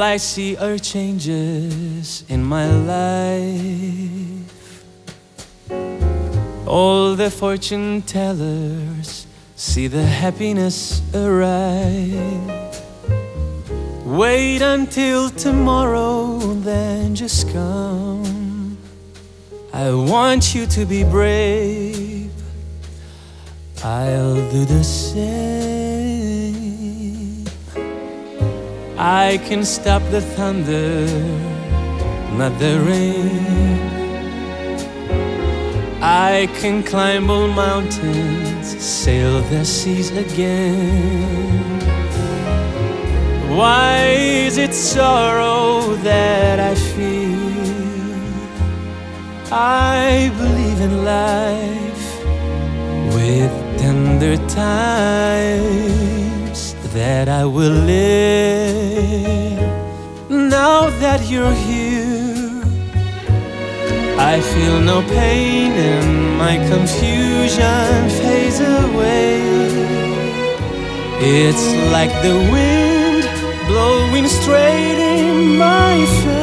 All I see are changes in my life. All the fortune tellers see the happiness arrive. Wait until tomorrow, then just come. I want you to be brave. I'll do the same. I can stop the thunder, not the rain. I can climb all mountains, sail the seas again. Why is it sorrow that I feel? I believe in life with tender times that I will live. Now that you're here, I feel no pain and my confusion fades away. It's like the wind blowing straight in my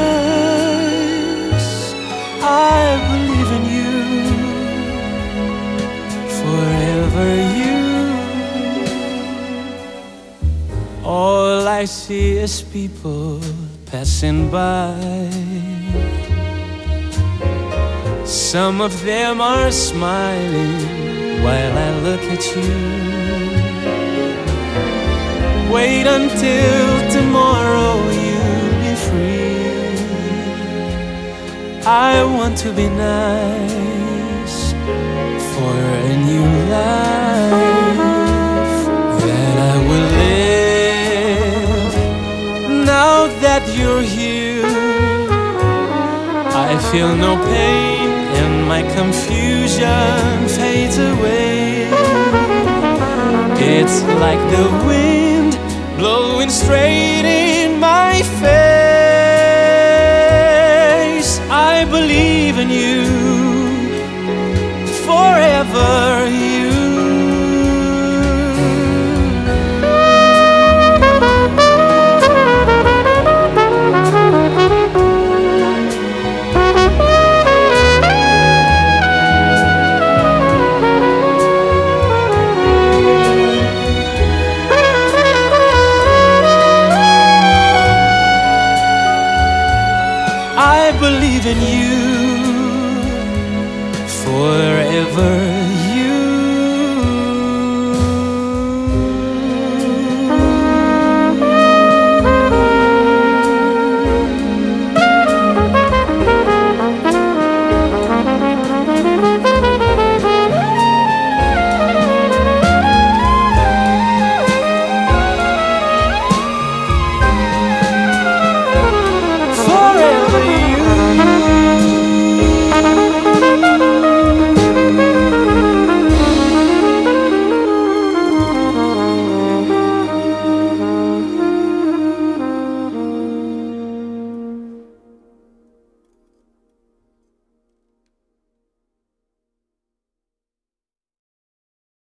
face. I believe in you, forever you. All I see is people passing by. Some of them are smiling while I look at you. Wait until tomorrow you'll be free. I want to be nice for a new life that I will live. Now that you're here, I feel no pain and my confusion fades away. It's like the wind blowing straight in my face. I believe in you, forever you. I believe in you, forever